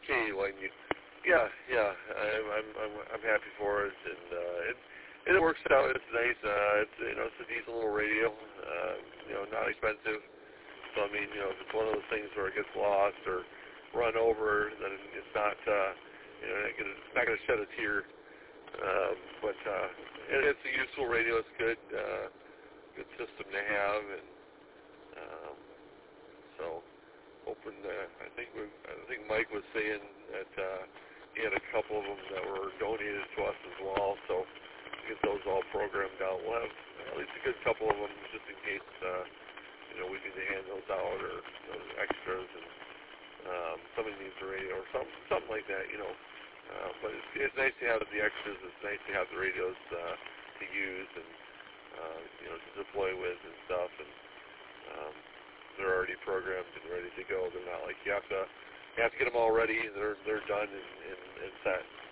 Okay, well, I'm happy for it, and it works out. It's nice. It's a decent little radio. Not expensive. So I mean, if it's one of those things where it gets lost or run over, then it's not, it's not going to shed a tear. But it's a useful radio. It's good, good system to have, and so hoping. I think Mike was saying that he had a couple of them that were donated to us as well. So get those all programmed out. We'll have at least a good couple of them just in case. We need to hand those out or extras, and somebody needs a radio or something like that, But it's nice to have the extras. It's nice to have the radios to use and to deploy with and stuff. And they're already programmed and ready to go. They're not like you have to get them all ready. They're done and set.